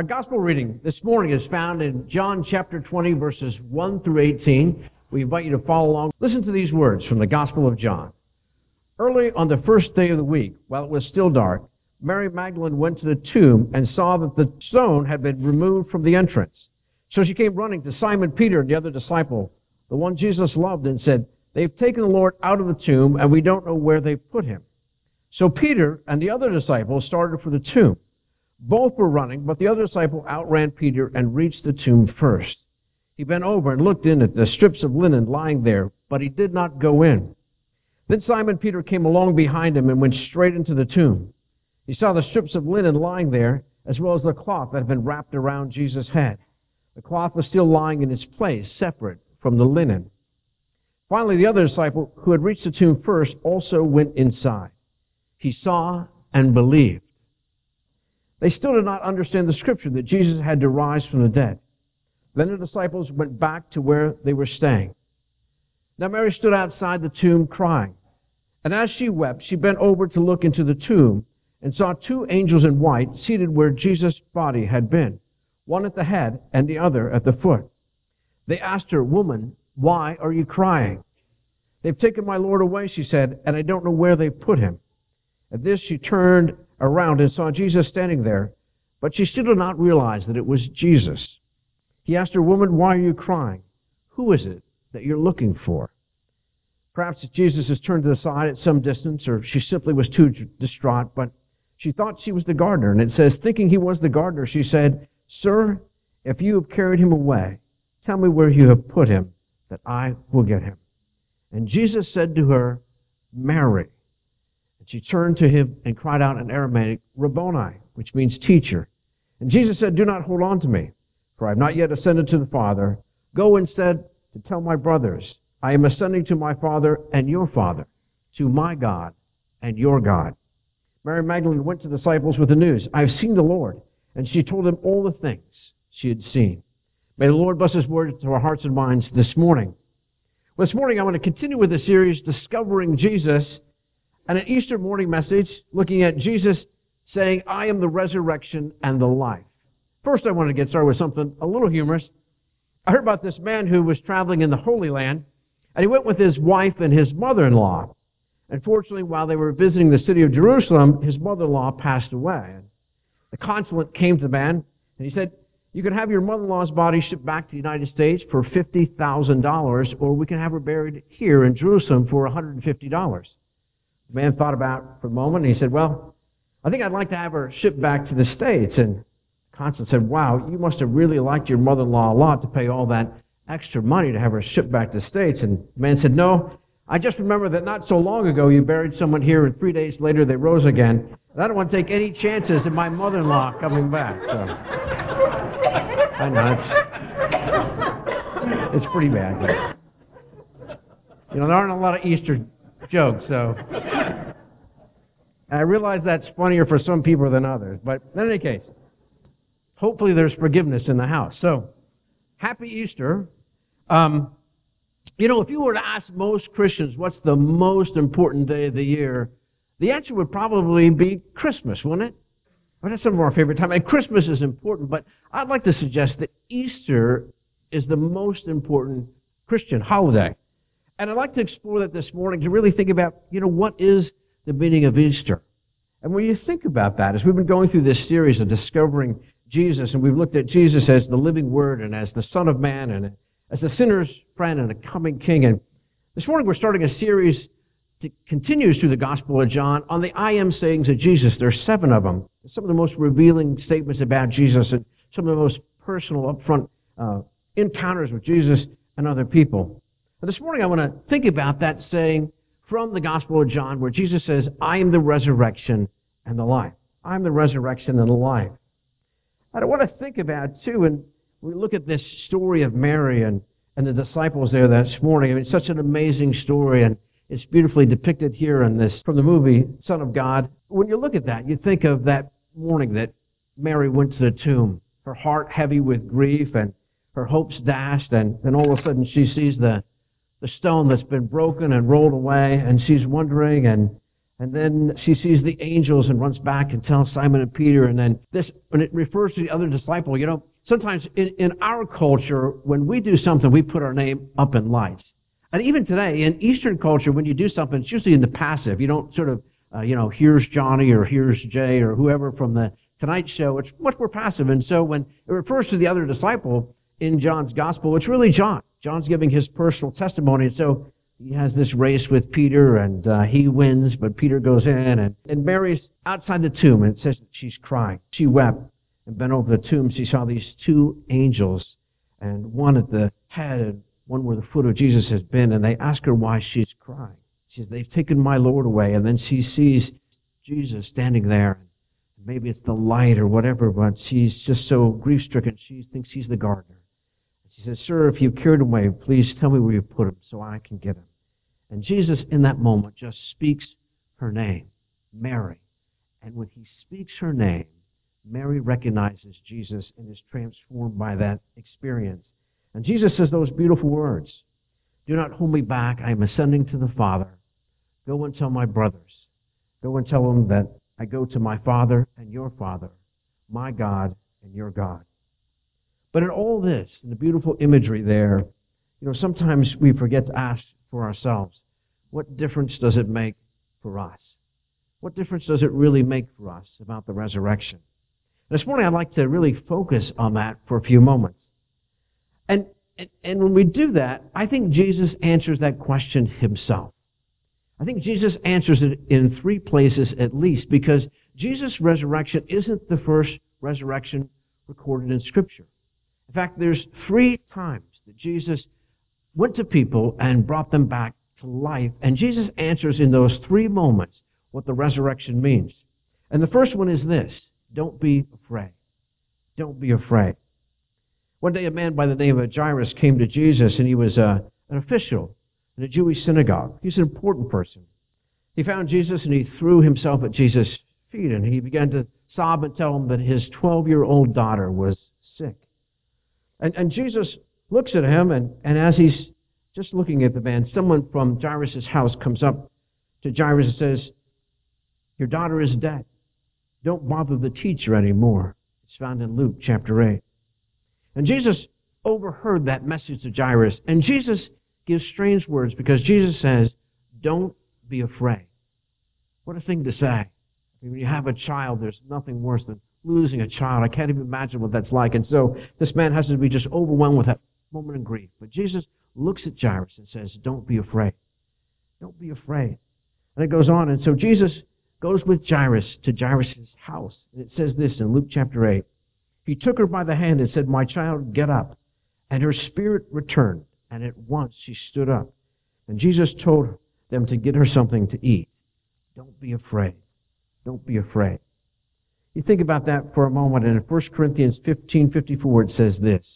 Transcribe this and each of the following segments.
Our gospel reading this morning is found in John chapter 20, verses 1 through 18. We invite you to follow along. Listen to these words from the Gospel of John. Early on the first day of the week, while it was still dark, Mary Magdalene went to the tomb and saw that the stone had been removed from the entrance. So she came running to Simon Peter and the other disciple, the one Jesus loved, and said, "They've taken the Lord out of the tomb, and we don't know where they put him." So Peter and the other disciple started for the tomb. Both were running, but the other disciple outran Peter and reached the tomb first. He bent over and looked in at the strips of linen lying there, but he did not go in. Then Simon Peter came along behind him and went straight into the tomb. He saw the strips of linen lying there, as well as the cloth that had been wrapped around Jesus' head. The cloth was still lying in its place, separate from the linen. Finally, the other disciple, who had reached the tomb first, also went inside. He saw and believed. They still did not understand the scripture that Jesus had to rise from the dead. Then the disciples went back to where they were staying. Now Mary stood outside the tomb crying. And as she wept, she bent over to look into the tomb and saw two angels in white seated where Jesus' body had been, one at the head and the other at the foot. They asked her, "Woman, why are you crying?" "They've taken my Lord away," she said, "and I don't know where they've put him." At this she turned around and saw Jesus standing there, but she still did not realize that it was Jesus. He asked her, "Woman, why are you crying? Who is it that you're looking for?" Perhaps Jesus has turned to the side at some distance, or she simply was too distraught, but she thought she was the gardener. And it says, thinking he was the gardener, she said, "Sir, if you have carried him away, tell me where you have put him, that I will get him." And Jesus said to her, "Mary." And she turned to him and cried out in Aramaic, "Rabboni," which means teacher. And Jesus said, "Do not hold on to me, for I have not yet ascended to the Father. Go instead to tell my brothers, I am ascending to my Father and your Father, to my God and your God." Mary Magdalene went to the disciples with the news, "I have seen the Lord." And she told them all the things she had seen. May the Lord bless his word to our hearts and minds this morning. Well, this morning I want to continue with the series, Discovering Jesus, and an Easter morning message looking at Jesus saying, "I am the resurrection and the life." First, I want to get started with something a little humorous. I heard about this man who was traveling in the Holy Land, and he went with his wife and his mother-in-law. Unfortunately, while they were visiting the city of Jerusalem, his mother-in-law passed away. The consulate came to the man, and he said, "You can have your mother-in-law's body shipped back to the United States for $50,000, or we can have her buried here in Jerusalem for $150. The man thought about it for a moment, and he said, "Well, I think I'd like to have her shipped back to the States." And the consul said, "Wow, you must have really liked your mother-in-law a lot to pay all that extra money to have her shipped back to the States." And the man said, "No, I just remember that not so long ago you buried someone here, and 3 days later they rose again. And I don't want to take any chances of my mother-in-law coming back." So, I know, it's pretty bad. But, there aren't a lot of Easter jokes, so I realize that's funnier for some people than others. But in any case, hopefully there's forgiveness in the house. So, happy Easter. If you were to ask most Christians what's the most important day of the year, the answer would probably be Christmas, wouldn't it? Well, that's some of our favorite time. And Christmas is important, but I'd like to suggest that Easter is the most important Christian holiday. And I'd like to explore that this morning to really think about, what is the meaning of Easter? And when you think about that, as we've been going through this series of Discovering Jesus, and we've looked at Jesus as the living Word and as the Son of Man and as a sinner's friend and a coming King. And this morning we're starting a series that continues through the Gospel of John on the I am sayings of Jesus. There are 7 of them. Some of the most revealing statements about Jesus and some of the most personal, upfront encounters with Jesus and other people. But this morning I want to think about that saying from the Gospel of John where Jesus says, "I am the resurrection and the life." I am the resurrection and the life. And I want to think about, too, and we look at this story of Mary and the disciples there this morning. I mean, it's such an amazing story, and it's beautifully depicted here in this from the movie Son of God. When you look at that, you think of that morning that Mary went to the tomb, her heart heavy with grief and her hopes dashed, and then all of a sudden she sees the stone that's been broken and rolled away, and she's wondering, and And then she sees the angels and runs back and tells Simon and Peter. And then this, when it refers to the other disciple, sometimes in our culture, when we do something, we put our name up in lights. And even today, in Eastern culture, when you do something, it's usually in the passive. You don't sort of, here's Johnny or here's Jay or whoever from the Tonight Show. It's much more passive. And so when it refers to the other disciple in John's gospel, it's really John. John's giving his personal testimony. And so he has this race with Peter, and he wins, but Peter goes in, and Mary's outside the tomb, and it says that she's crying. She wept and bent over the tomb. She saw these two angels, and one at the head and one where the foot of Jesus has been, and they ask her why she's crying. She says, they've taken my Lord away, and then she sees Jesus standing there. Maybe it's the light or whatever, but she's just so grief-stricken, she thinks he's the gardener. She says, sir, if you carried him away, please tell me where you put him so I can get him. And Jesus, in that moment, just speaks her name, Mary. And when he speaks her name, Mary recognizes Jesus and is transformed by that experience. And Jesus says those beautiful words, do not hold me back. I am ascending to the Father. Go and tell my brothers. Go and tell them that I go to my Father and your Father, my God and your God. But in all this, in the beautiful imagery there, sometimes we forget to ask for ourselves, what difference does it make for us? What difference does it really make for us about the resurrection? And this morning I'd like to really focus on that for a few moments. And when we do that, I think Jesus answers that question himself. I think Jesus answers it in three places at least, because Jesus' resurrection isn't the first resurrection recorded in Scripture. In fact, there's 3 times that Jesus went to people and brought them back to life. And Jesus answers in those 3 moments what the resurrection means. And the first one is this: don't be afraid. Don't be afraid. One day a man by the name of Jairus came to Jesus, and he was an official in a Jewish synagogue. He's an important person. He found Jesus, and he threw himself at Jesus' feet, and he began to sob and tell him that his 12-year-old daughter was sick. And Jesus looks at him, and as he's just looking at the man, someone from Jairus' house comes up to Jairus and says, your daughter is dead. Don't bother the teacher anymore. It's found in Luke chapter 8. And Jesus overheard that message to Jairus, and Jesus gives strange words, because Jesus says, don't be afraid. What a thing to say. When you have a child, there's nothing worse than losing a child. I can't even imagine what that's like. And so this man has to be just overwhelmed with that moment of grief. But Jesus looks at Jairus and says, don't be afraid. Don't be afraid. And it goes on. And so Jesus goes with Jairus to Jairus' house. And it says this in Luke chapter 8. He took her by the hand and said, my child, get up. And her spirit returned. And at once she stood up. And Jesus told them to get her something to eat. Don't be afraid. Don't be afraid. You think about that for a moment, and in 1 Corinthians 15:54 it says this: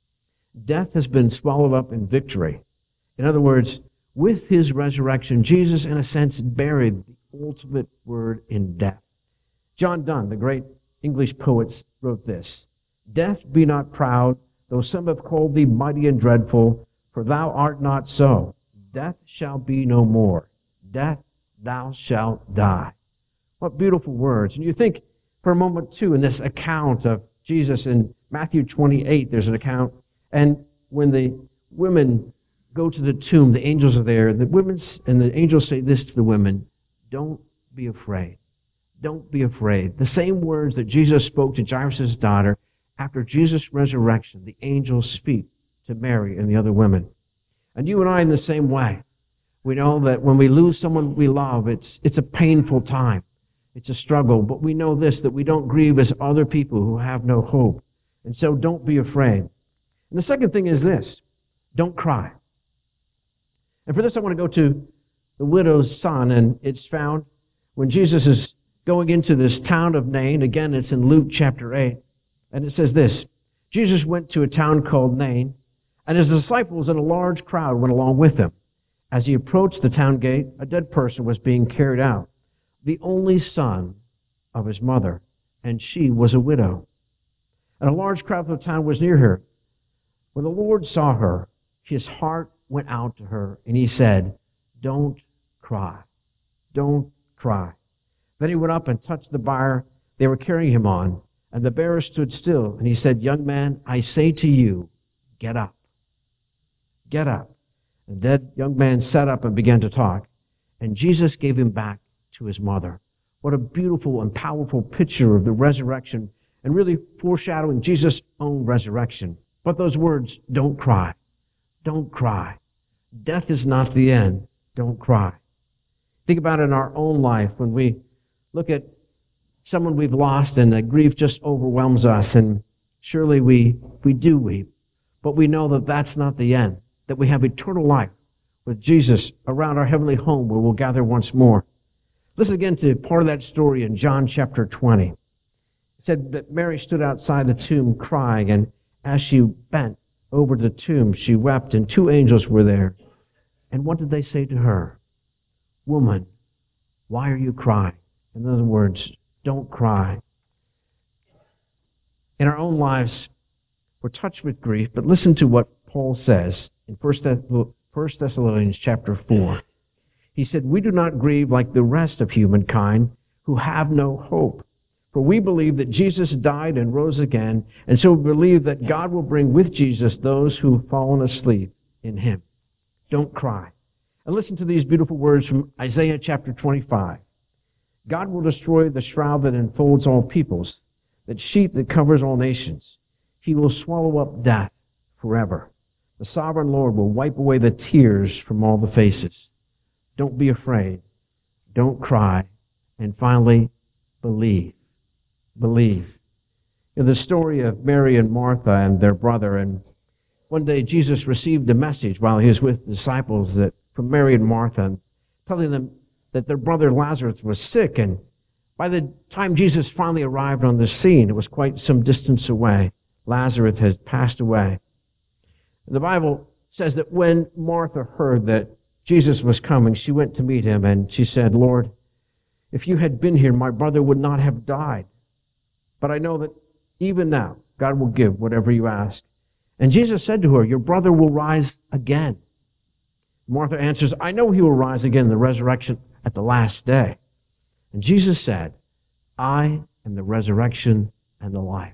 death has been swallowed up in victory. In other words, with his resurrection, Jesus, in a sense, buried the ultimate word in death. John Donne, the great English poet, wrote this: death, be not proud, though some have called thee mighty and dreadful, for thou art not so. Death shall be no more. Death, thou shalt die. What beautiful words. And you think for a moment, too, in this account of Jesus in Matthew 28, there's an account, and when the women go to the tomb, the angels are there, the women and the angels say this to the women: don't be afraid. Don't be afraid. The same words that Jesus spoke to Jairus' daughter, after Jesus' resurrection, the angels speak to Mary and the other women. And you and I in the same way. We know that when we lose someone we love, it's a painful time. It's a struggle. But we know this, that we don't grieve as other people who have no hope. And so don't be afraid. And the second thing is this: don't cry. And for this I want to go to the widow's son, and it's found when Jesus is going into this town of Nain. Again, it's in Luke chapter 8. And it says this: Jesus went to a town called Nain, and his disciples and a large crowd went along with him. As he approached the town gate, a dead person was being carried out, the only son of his mother, and she was a widow. And a large crowd of the town was near her. When the Lord saw her, his heart went out to her, and he said, don't cry. Don't cry. Then he went up and touched the bier they were carrying him on, and the bearer stood still, and he said, Young man, I say to you, get up. Get up. The dead young man sat up and began to talk, and Jesus gave him back to his mother. What a beautiful and powerful picture of the resurrection, and really foreshadowing Jesus' own resurrection. But those words, don't cry. Don't cry. Death is not the end. Don't cry. Think about it in our own life when we look at someone we've lost and the grief just overwhelms us, and surely we do weep. But we know that that's not the end, that we have eternal life with Jesus around our heavenly home where we'll gather once more. Listen again to part of that story in John chapter 20. It said that Mary stood outside the tomb crying, and as she bent over the tomb, she wept, and two angels were there. And what did they say to her? Woman, why are you crying? In other words, don't cry. In our own lives, we're touched with grief, but listen to what Paul says in 1 Thessalonians chapter 4. He said, we do not grieve like the rest of humankind who have no hope. For we believe that Jesus died and rose again, and so we believe that God will bring with Jesus those who have fallen asleep in him. Don't cry. And listen to these beautiful words from Isaiah chapter 25. God will destroy the shroud that enfolds all peoples, that sheet that covers all nations. He will swallow up death forever. The sovereign Lord will wipe away the tears from all the faces. Don't be afraid. Don't cry. And finally, believe. Believe. In the story of Mary and Martha and their brother, and one day Jesus received a message while he was with the disciples that from Mary and Martha, telling them that their brother Lazarus was sick, and by the time Jesus finally arrived on the scene, it was quite some distance away. Lazarus had passed away. The Bible says that when Martha heard that Jesus was coming, she went to meet him, and she said, Lord, if you had been here, my brother would not have died. But I know that even now, God will give whatever you ask. And Jesus said to her, your brother will rise again. Martha answers, I know he will rise again in the resurrection at the last day. And Jesus said, I am the resurrection and the life.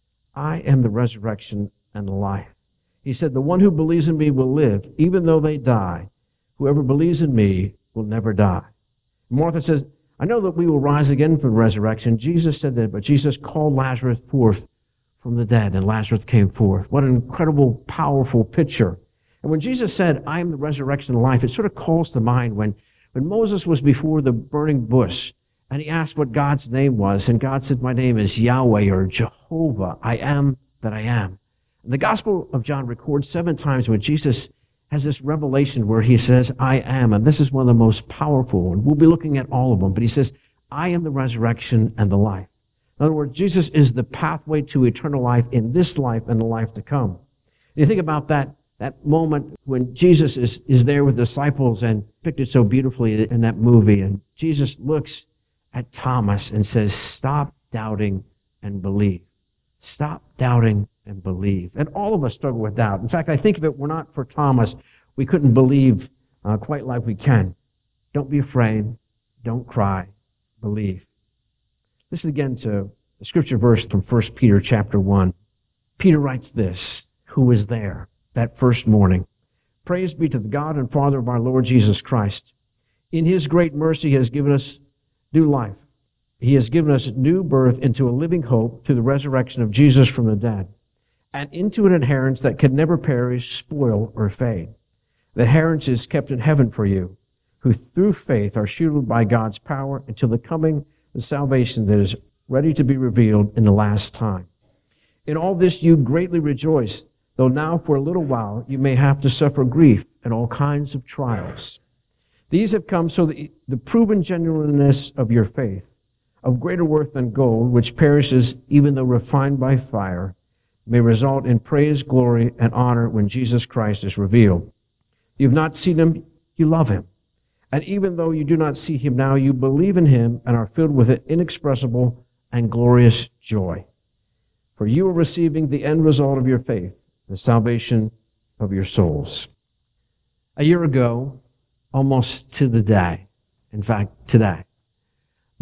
I am the resurrection and the life. He said, the one who believes in me will live, even though they die. Whoever believes in me will never die. Martha says, I know that we will rise again from the resurrection. Jesus said that, but Jesus called Lazarus forth from the dead, and Lazarus came forth. What an incredible, powerful picture. And when Jesus said, I am the resurrection and life, it sort of calls to mind when Moses was before the burning bush, and he asked what God's name was, and God said, my name is Yahweh, or Jehovah. I am that I am. And the Gospel of John records 7 times when Jesus has this revelation where he says, I am, and this is one of the most powerful, and we'll be looking at all of them, but he says, I am the resurrection and the life. In other words, Jesus is the pathway to eternal life in this life and the life to come. You think about that moment when Jesus is there with the disciples, and depicted so beautifully in that movie, and Jesus looks at Thomas and says, stop doubting and believe. Stop doubting and believe. And all of us struggle with doubt. In fact, I think if it were not for Thomas, we couldn't believe quite like we can. Don't be afraid. Don't cry. Believe. Listen again to the scripture verse from 1 Peter chapter 1. Peter writes this, who was there that first morning. Praise be to the God and Father of our Lord Jesus Christ. In his great mercy he has given us new life. He has given us new birth into a living hope through the resurrection of Jesus from the dead, and into an inheritance that can never perish, spoil, or fade. The inheritance is kept in heaven for you, who through faith are shielded by God's power until the coming of salvation that is ready to be revealed in the last time. In all this you greatly rejoice, though now for a little while you may have to suffer grief and all kinds of trials. These have come so that the proven genuineness of your faith, of greater worth than gold, which perishes even though refined by fire, may result in praise, glory, and honor when Jesus Christ is revealed. You have not seen him, you love him. And even though you do not see him now, you believe in him and are filled with an inexpressible and glorious joy. For you are receiving the end result of your faith, the salvation of your souls. A year ago, almost to the day, in fact, today,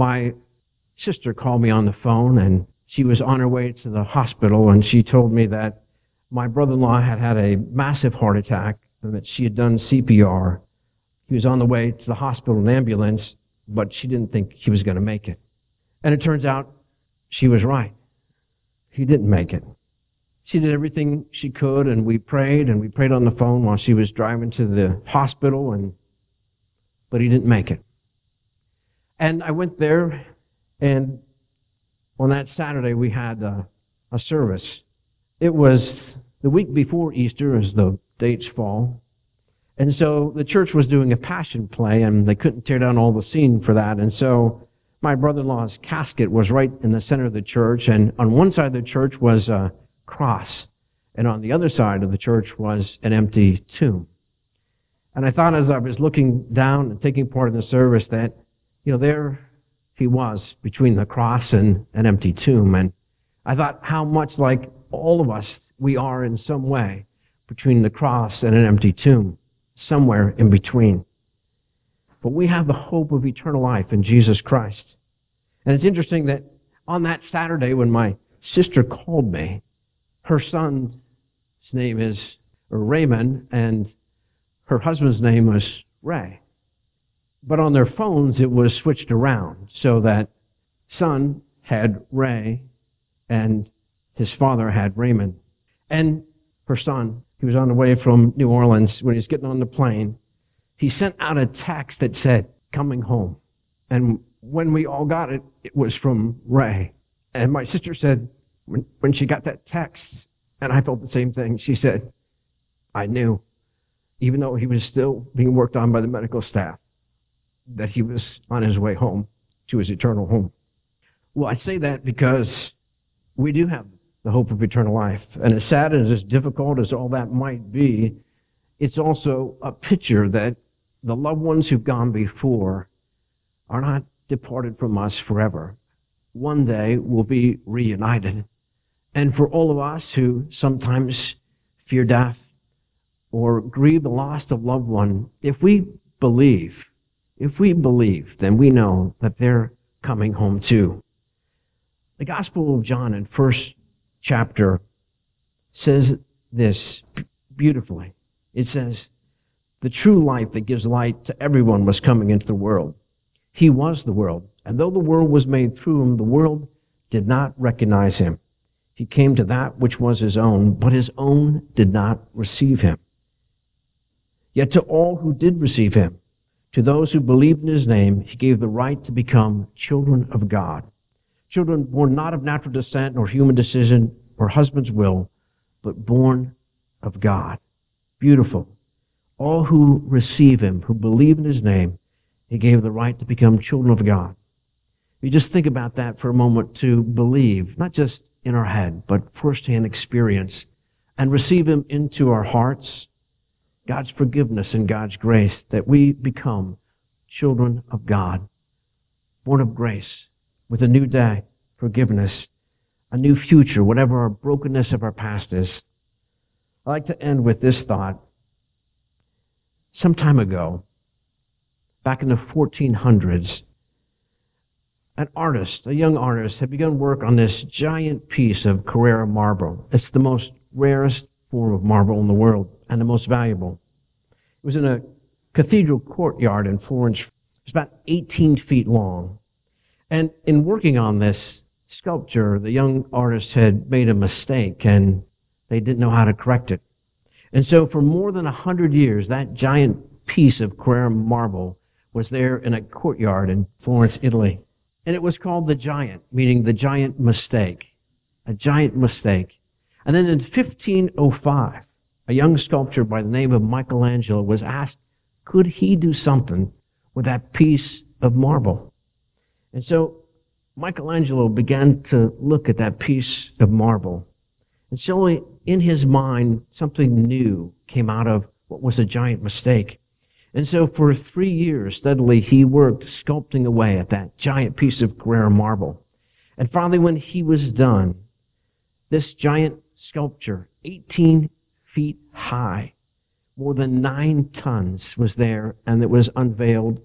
My sister called me on the phone, and she was on her way to the hospital, and she told me that my brother-in-law had had a massive heart attack and that she had done CPR. He was on the way to the hospital in an ambulance, but she didn't think he was going to make it. And it turns out she was right. He didn't make it. She did everything she could, and we prayed on the phone while she was driving to the hospital, but he didn't make it. And I went there, and on that Saturday we had a service. It was the week before Easter, as the dates fall. And so the church was doing a passion play, and they couldn't tear down all the scene for that. And so my brother-in-law's casket was right in the center of the church, and on one side of the church was a cross, and on the other side of the church was an empty tomb. And I thought, as I was looking down and taking part in the service, that, there he was between the cross and an empty tomb. And I thought how much like all of us we are in some way between the cross and an empty tomb, somewhere in between. But we have the hope of eternal life in Jesus Christ. And it's interesting that on that Saturday when my sister called me, her son's name is Raymond, and her husband's name was Ray. But on their phones, it was switched around so that son had Ray and his father had Raymond. And her son, he was on the way from New Orleans. When he was getting on the plane, he sent out a text that said, "Coming home." And when we all got it, it was from Ray. And my sister said, when she got that text, and I felt the same thing, she said, I knew, even though he was still being worked on by the medical staff, that he was on his way home to his eternal home. Well, I say that because we do have the hope of eternal life. And as sad and as difficult as all that might be, it's also a picture that the loved ones who've gone before are not departed from us forever. One day we'll be reunited. And for all of us who sometimes fear death or grieve the loss of loved one, if we believe, then we know that they're coming home too. The Gospel of John in first chapter says this beautifully. It says, the true light that gives light to everyone was coming into the world. He was the world, and though the world was made through him, the world did not recognize him. He came to that which was his own, but his own did not receive him. Yet to all who did receive him, to those who believed in his name, he gave the right to become children of God. Children born not of natural descent, nor human decision, or husband's will, but born of God. Beautiful. All who receive him, who believe in his name, he gave the right to become children of God. You just think about that for a moment, to believe, not just in our head, but firsthand experience, and receive him into our hearts, God's forgiveness and God's grace, that we become children of God, born of grace, with a new day, forgiveness, a new future, whatever our brokenness of our past is. I'd like to end with this thought. Some time ago, back in the 1400s, an artist, a young artist, had begun work on this giant piece of Carrara marble. It's the most rarest form of marble in the world and the most valuable. It was in a cathedral courtyard in Florence. It was about 18 feet long. And in working on this sculpture, the young artist had made a mistake, and they didn't know how to correct it. And so for more than 100 years, that giant piece of Carrara marble was there in a courtyard in Florence, Italy. And it was called the Giant, meaning the giant mistake. A giant mistake. And then in 1505, a young sculptor by the name of Michelangelo was asked, could he do something with that piece of marble? And so Michelangelo began to look at that piece of marble. And so in his mind, something new came out of what was a giant mistake. And so for 3 years, steadily, he worked sculpting away at that giant piece of Carrara marble. And finally, when he was done, this giant sculpture, 18 feet high, more than 9 tons, was there, and it was unveiled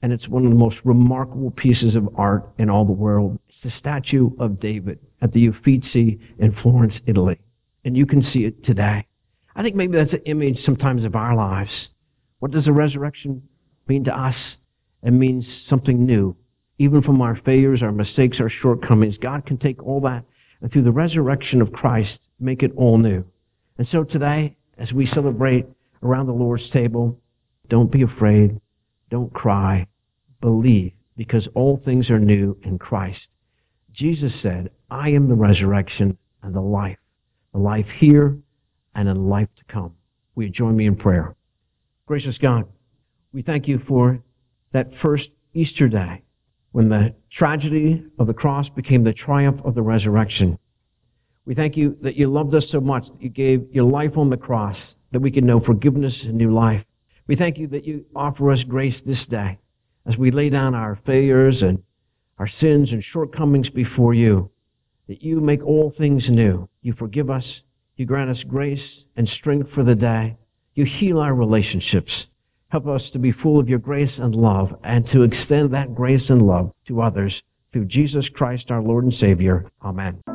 and it's one of the most remarkable pieces of art in all the world. It's the statue of David at the Uffizi in Florence, Italy. And you can see it today. I think maybe that's an image sometimes of our lives. What does the resurrection mean to us? It means something new. Even from our failures, our mistakes, our shortcomings, God can take all that and through the resurrection of Christ, make it all new. And so today, as we celebrate around the Lord's table, don't be afraid. Don't cry. Believe, because all things are new in Christ. Jesus said, I am the resurrection and the life here and in life to come. Will you join me in prayer? Gracious God, we thank you for that first Easter day when the tragedy of the cross became the triumph of the resurrection. We thank you that you loved us so much that you gave your life on the cross that we can know forgiveness and new life. We thank you that you offer us grace this day as we lay down our failures and our sins and shortcomings before you, that you make all things new. You forgive us. You grant us grace and strength for the day. You heal our relationships. Help us to be full of your grace and love and to extend that grace and love to others through Jesus Christ, our Lord and Savior. Amen.